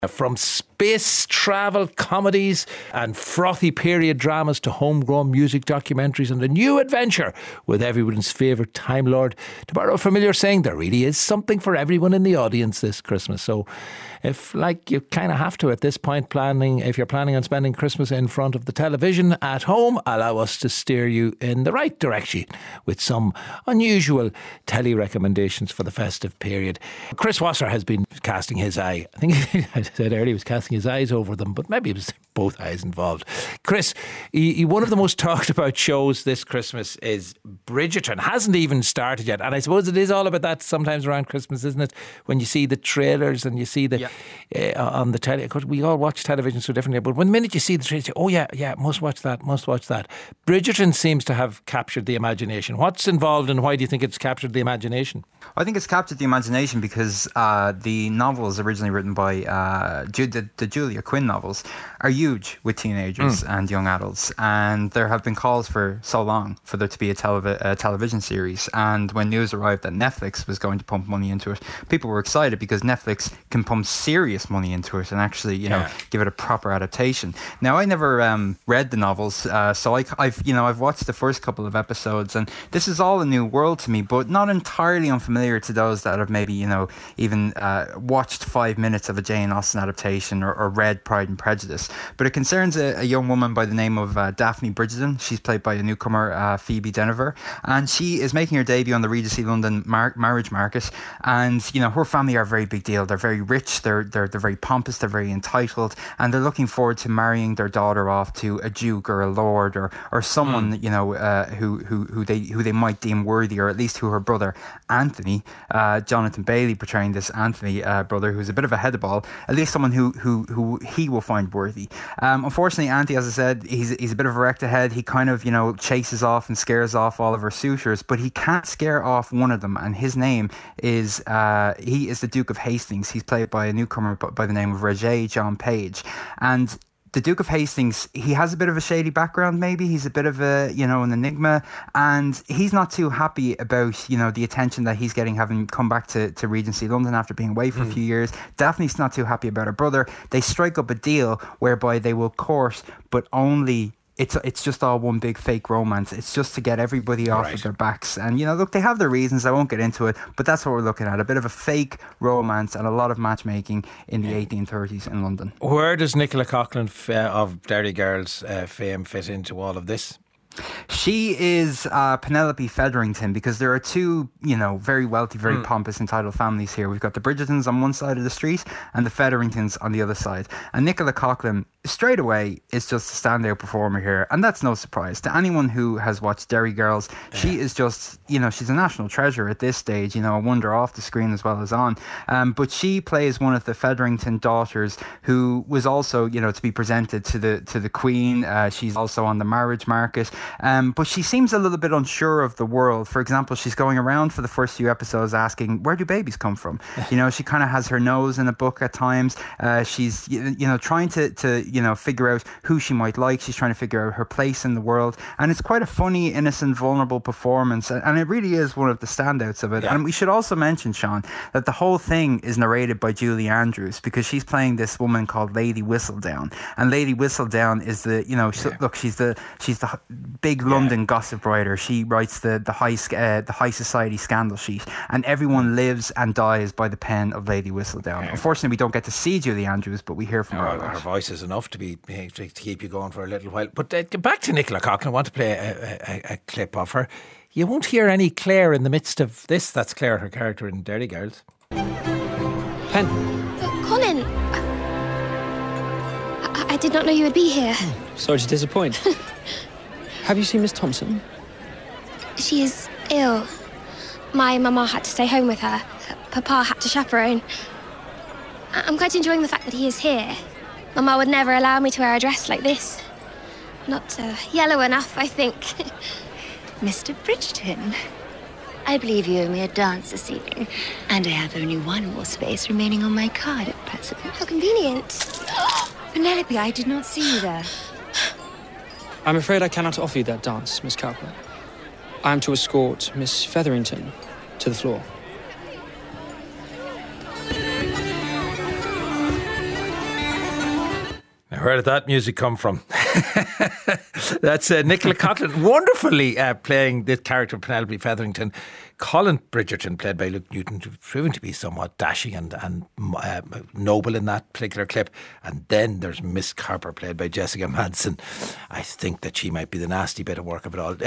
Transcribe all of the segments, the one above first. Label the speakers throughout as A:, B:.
A: From space travel comedies and frothy period dramas to homegrown music documentaries and a new adventure with everyone's favourite Time Lord. To borrow a familiar saying, there really is something for everyone in the audience this Christmas. So if, like, you kind of have to at this point, if you're planning on spending Christmas in front of the television at home, allow us to steer you in the right direction with some unusual telly recommendations for the festive period. Chris Wasser has been casting his eye. I think I said earlier he was casting his eyes over them, but maybe it was both eyes involved. Chris, one of the most talked about shows this Christmas is Bridgerton. Hasn't even started yet, and I suppose it is all about that sometimes around Christmas, isn't it? When you see the trailers and you see the on the telly. Of course, we all watch television so differently, but when the minute you see the trailer, you say, oh yeah, must watch that. Bridgerton seems to have captured the imagination. What's involved and why do you think it's captured the imagination?
B: I think it's captured the imagination because the novels originally written by the Julia Quinn novels are huge with teenagers and young adults, and there have been calls for so long for there to be a television series. And when news arrived that Netflix was going to pump money into it, people were excited because Netflix can pump serious money into it and actually give it a proper adaptation. Now, I never read the novels, so I've watched the first couple of episodes, and this is all a new world to me, but not entirely unfamiliar to those that have maybe even watched 5 minutes of a Jane Austen adaptation or read Pride and Prejudice. But it concerns a young woman by the name of Daphne Bridgerton. She's played by a newcomer, Phoebe Dynevor, and she is making her debut on the Regency London marriage market. And her family are a very big deal. They're very rich. They're very pompous. They're very entitled, and they're looking forward to marrying their daughter off to a duke or a lord or someone who they might deem worthy, or at least who her brother Anthony, Jonathan Bailey portraying this Anthony brother who's a bit of a headball, at least someone who he will find worthy. Unfortunately, Anthony, as I said, he's a bit of a wrecked ahead. He kind of chases off and scares off all of her suitors, but he can't scare off one of them, and his name is he is the Duke of Hastings. He's played by a newcomer by the name of Regé-Jean Page, and the Duke of Hastings, he has a bit of a shady background, maybe. He's a bit of an enigma, and he's not too happy about, the attention that he's getting having come back to Regency London after being away for a few years. Daphne's not too happy about her brother. They strike up a deal whereby they will court, but only... It's just all one big fake romance. It's just to get everybody off of their backs. And, look, they have their reasons. I won't get into it, but that's what we're looking at. A bit of a fake romance and a lot of matchmaking in the 1830s in London.
A: Where does Nicola Coughlan of Derry Girls fame fit into all of this?
B: She is Penelope Featherington, because there are two, very wealthy, very pompous, entitled families here. We've got the Bridgertons on one side of the street and the Featheringtons on the other side. And Nicola Coughlan, straight away, is just a standout performer here. And that's no surprise to anyone who has watched Derry Girls. She is just, she's a national treasure at this stage, a wonder off the screen as well as on. But she plays one of the Featherington daughters who was also, to be presented to the Queen. She's also on the marriage market. But she seems a little bit unsure of the world. For example, she's going around for the first few episodes asking, where do babies come from? She kind of has her nose in a book at times. She's, trying to figure out who she might like. She's trying to figure out her place in the world. And it's quite a funny, innocent, vulnerable performance. And it really is one of the standouts of it. Yeah. And we should also mention, Sean, that the whole thing is narrated by Julie Andrews, because she's playing this woman called Lady Whistledown. And Lady Whistledown is the, she's the big London gossip writer. She writes the high society scandal sheet, and everyone lives and dies by the pen of Lady Whistledown. Unfortunately, we don't get to see Julie Andrews, but we hear from her.
A: Her voice is enough to keep you going for a little while. But get back to Nicola Coughlan. I want to play a clip of her. You won't hear any Claire in the midst of this. That's Claire, her character in Derry Girls.
C: Pen.
D: Colin, I did not know you would be here.
C: Sorry to disappoint. Have you seen Miss Thompson?
D: She is ill. My mama had to stay home with her. Papa had to chaperone. I'm quite enjoying the fact that he is here. Mama would never allow me to wear a dress like this. Not yellow enough, I think.
E: Mr. Bridgerton, I believe you owe me a dance this evening, and I have only one more space remaining on my card at present.
D: How convenient.
E: Penelope, I did not see you there.
C: I'm afraid I cannot offer you that dance, Miss Coughlan. I am to escort Miss Featherington to the floor.
A: Where did that music come from? That's Nicola Coughlan wonderfully playing the character of Penelope Featherington. Colin Bridgerton, played by Luke Newton, proven to be somewhat dashing and noble in that particular clip. And then there's Miss Carper, played by Jessica Madsen. I think that she might be the nasty bit of work of it all.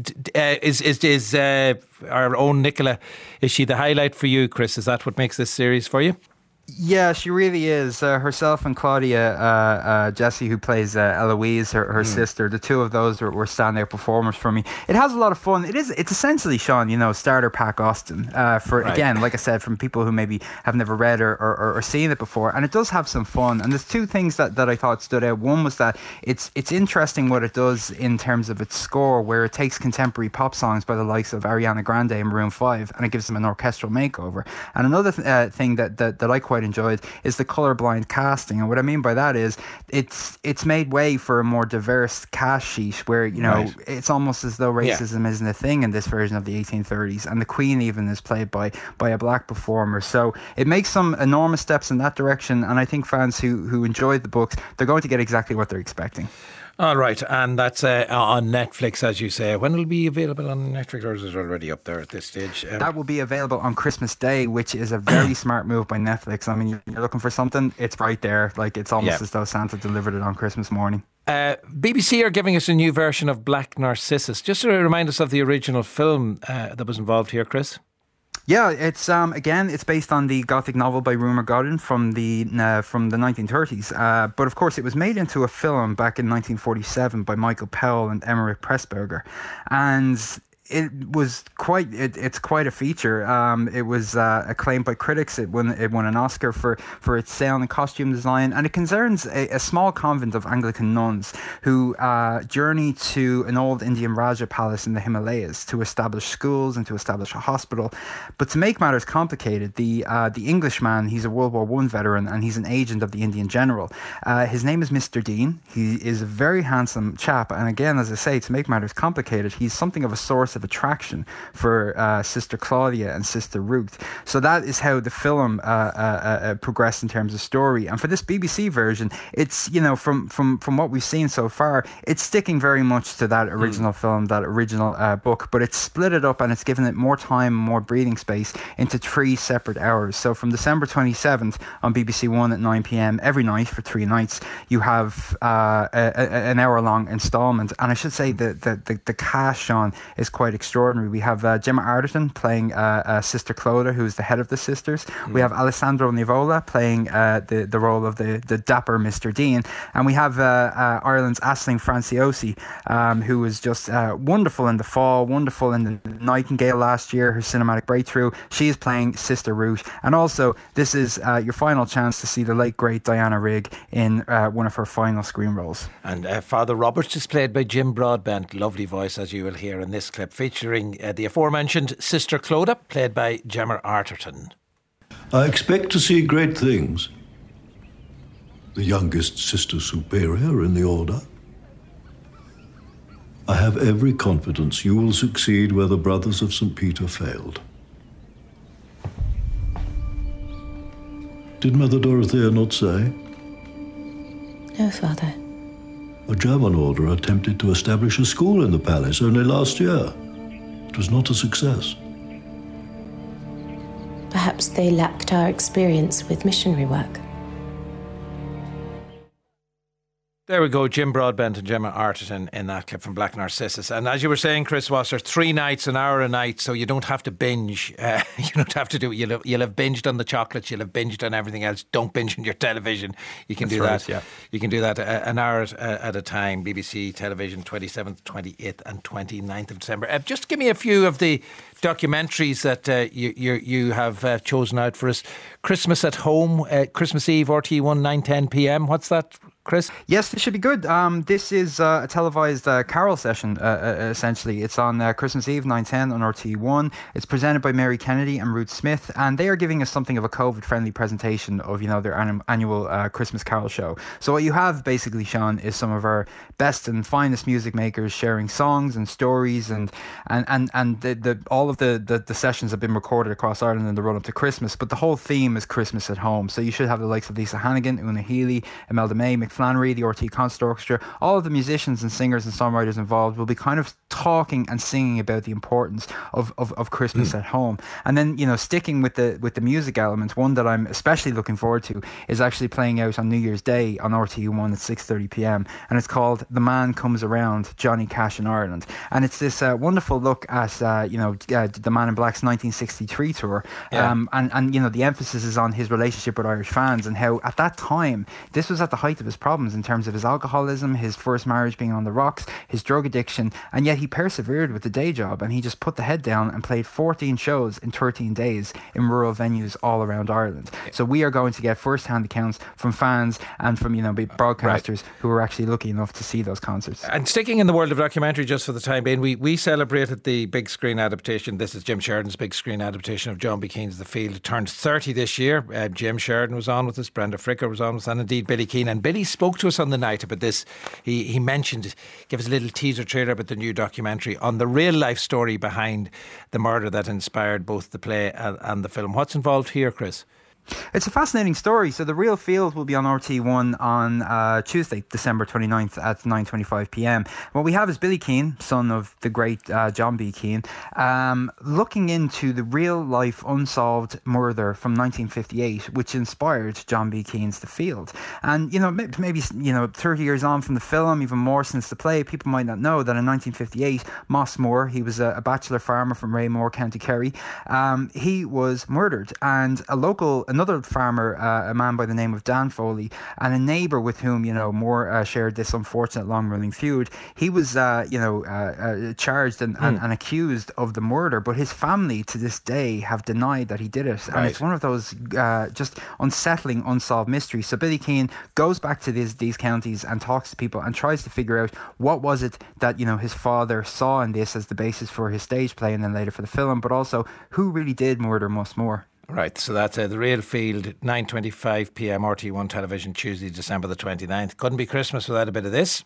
A: Is our own Nicola, is she the highlight for you, Chris? Is that what makes this series for you?
B: Yeah, she really is. Herself and Claudia Jessie, who plays Eloise, her sister, the two of those were standout performers for me. It has a lot of fun. It's essentially, Sean, starter pack Austen again, like I said, from people who maybe have never read or seen it before. And it does have some fun. And there's two things that I thought stood out. One was that it's interesting what it does in terms of its score, where it takes contemporary pop songs by the likes of Ariana Grande and Maroon 5 and it gives them an orchestral makeover. And another thing that I quite enjoyed is the colourblind casting. And what I mean by that is it's made way for a more diverse cast sheet where it's almost as though racism isn't a thing in this version of the 1830s, and the Queen even is played by a black performer. So it makes some enormous steps in that direction, and I think fans who enjoyed the books, they're going to get exactly what they're expecting.
A: All right, and that's on Netflix, as you say. When will it be available on Netflix, or is it already up there at this stage?
B: That will be available on Christmas Day, which is a very smart move by Netflix. I mean, you're looking for something, it's right there. Like, it's almost as though Santa delivered it on Christmas morning.
A: BBC are giving us a new version of Black Narcissus. Just to remind us of the original film that was involved here, Chris.
B: Yeah, it's again, it's based on the Gothic novel by Rumer Godwin from the 1930s. But of course, it was made into a film back in 1947 by Michael Powell and Emmerich Pressburger, and it was it's quite a feature. It was acclaimed by critics. It won an Oscar for its sound and costume design, and it concerns a small convent of Anglican nuns who journey to an old Indian Raja palace in the Himalayas to establish schools and to establish a hospital. But to make matters complicated, the Englishman, he's a World War I veteran and he's an agent of the Indian general. His name is Mr. Dean. He is a very handsome chap, and again, as I say, to make matters complicated, he's something of a source of attraction for Sister Claudia and Sister Ruth. So that is how the film progressed in terms of story. And for this BBC version, it's, from what we've seen so far, it's sticking very much to that original film, that original book, but it's split it up and it's given it more time, more breathing space into 3 separate hours. So from December 27th on BBC One at 9 p.m. every night for 3 nights, you have an hour-long instalment. And I should say the cast, Sean, is quite extraordinary. We have Gemma Arterton playing Sister Clodagh, who's the head of the sisters. We have Alessandro Nivola playing the role of the dapper Mr. Dean. And we have Ireland's Aisling Franciosi, who was just wonderful in The Fall, wonderful in The Nightingale last year, her cinematic breakthrough. She is playing Sister Ruth. And also, this is your final chance to see the late, great Diana Rigg in one of her final screen roles.
A: And Father Roberts is played by Jim Broadbent. Lovely voice, as you will hear in this clip, featuring the aforementioned Sister Clodagh, played by Gemma Arterton.
F: I expect to see great things. The youngest Sister Superior in the order. I have every confidence you will succeed where the Brothers of St. Peter failed. Did Mother Dorothea not say?
G: No, Father.
F: A German order attempted to establish a school in the palace only last year. It was not a success.
G: Perhaps they lacked our experience with missionary work.
A: There we go, Jim Broadbent and Gemma Arterton in that clip from Black Narcissus. And as you were saying, Chris Wasser, 3 nights, an hour a night, so you don't have to binge. You don't have to do it. You'll have binged on the chocolates, you'll have binged on everything else. Don't binge on your television. You can do that. Yeah. You can do that an hour at a time. BBC Television, 27th, 28th and 29th of December. Just give me a few of the documentaries that you have chosen out for us. Christmas at Home, Christmas Eve, RTÉ1, 9:10 p.m. What's that, Chris?
B: Yes, this should be good. This is a televised carol session, essentially. It's on Christmas Eve, 9:10 on RTÉ1. It's presented by Mary Kennedy and Ruth Smith, and they are giving us something of a COVID-friendly presentation of, their annual Christmas carol show. So what you have, basically, Sean, is some of our best and finest music makers sharing songs and stories, and all of the sessions have been recorded across Ireland in the run-up to Christmas, but the whole theme is Christmas at Home. So you should have the likes of Lisa Hannigan, Una Healy, Imelda May, Mike Flannery, the RTE Concert Orchestra, all of the musicians and singers and songwriters involved will be kind of talking and singing about the importance of Christmas at home. And then, you know, sticking with the music element, one that I'm especially looking forward to is actually playing out on New Year's Day on RTE1 at 6:30 p.m. and it's called The Man Comes Around, Johnny Cash in Ireland. And it's this wonderful look at the Man in Black's 1963 tour. And you know, the emphasis is on his relationship with Irish fans and how at that time this was at the height of his problems in terms of his alcoholism, his first marriage being on the rocks, his drug addiction, and yet he persevered with the day job and he just put the head down and played 14 shows in 13 days in rural venues all around Ireland. So we are going to get first-hand accounts from fans and from, you know, broadcasters who were actually lucky enough to see those concerts.
A: And sticking in the world of documentary just for the time being, we celebrated the big screen adaptation. This is Jim Sheridan's big screen adaptation of John B. Keane's The Field. It turned 30 this year. Jim Sheridan was on with us, Brenda Fricker was on with us, and indeed Billy Keane. And Billy spoke to us on the night about this. He mentioned, gave us a little teaser trailer about the new documentary on the real life story behind the murder that inspired both the play and the film. What's involved here, Chris?
B: It's a fascinating story. So The Real Field will be on RT1 on Tuesday, December 29th at 9:25 p.m. What we have is Billy Keane, son of the great John B. Keane, looking into the real life unsolved murder from 1958, which inspired John B. Keane's The Field. And, you know, maybe, you know, 30 years on from the film, even more since the play, people might not know that in 1958, Moss Moore, he was a bachelor farmer from Raymore, County Kerry, he was murdered. And another farmer, a man by the name of Dan Foley, and a neighbour with whom, you know, Moore shared this unfortunate long-running feud. He was, charged and accused of the murder, but his family to this day have denied that he did it. And it's one of those just unsettling, unsolved mysteries. So Billy Keane goes back to these counties and talks to people and tries to figure out what was it that, you know, his father saw in this as the basis for his stage play and then later for the film, but also who really did murder Moss Moore.
A: Right, so that's The Real Field, 9:25 p.m. RT1 television, Tuesday, December the 29th. Couldn't be Christmas without a bit of this.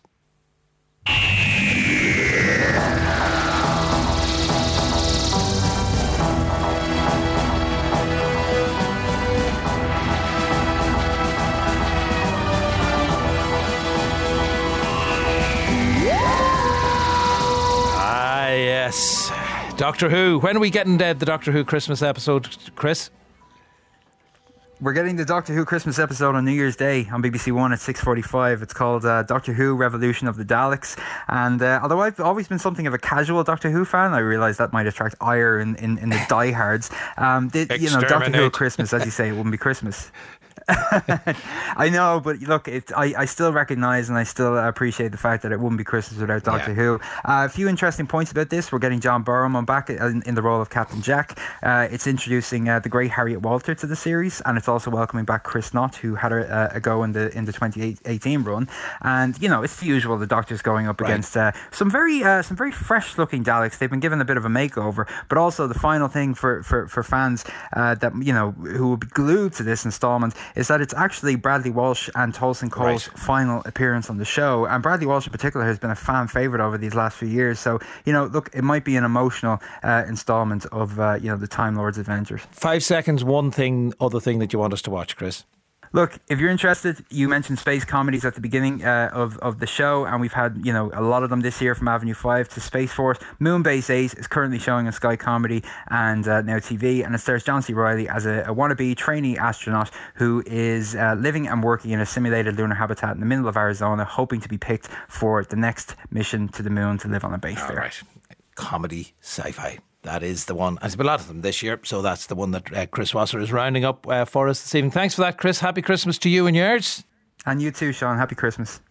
A: Ah, yes. Doctor Who. When are we getting the Doctor Who Christmas episode, Chris?
B: We're getting the Doctor Who Christmas episode on New Year's Day on BBC One at 6:45. It's called Doctor Who Revolution of the Daleks. And although I've always been something of a casual Doctor Who fan, I realise that might attract ire in the diehards. You know, Doctor Who at Christmas, as you say, it wouldn't be Christmas. I know, but look, I still recognise and I still appreciate the fact that it wouldn't be Christmas without Doctor Who. A few interesting points about this. We're getting John Barrowman back in the role of Captain Jack. It's introducing the great Harriet Walter to the series, and it's also welcoming back Chris Knott, who had a go in the 2018 run. And you know, it's the usual. The Doctor's going up against some very fresh looking Daleks. They've been given a bit of a makeover, but also the final thing for fans that, you know, who will be glued to this instalment is that it's actually Bradley Walsh and Tolson Cole's final appearance on the show. And Bradley Walsh in particular has been a fan favourite over these last few years. So, you know, look, it might be an emotional instalment of, the Time Lord's adventures. 5 seconds,
A: other thing that you want us to watch, Chris.
B: Look, if you're interested, you mentioned space comedies at the beginning of the show, and we've had, you know, a lot of them this year, from Avenue 5 to Space Force. Moonbase 8 is currently showing on Sky Comedy and Now TV, and it stars John C. Reilly as a wannabe trainee astronaut who is living and working in a simulated lunar habitat in the middle of Arizona, hoping to be picked for the next mission to the moon to live on a base there.
A: Right. Comedy, sci-fi. That is the one. There's been a lot of them this year, so that's the one that Chris Wasser is rounding up for us this evening. Thanks for that, Chris. Happy Christmas to you and yours.
B: And you too, Sean. Happy Christmas.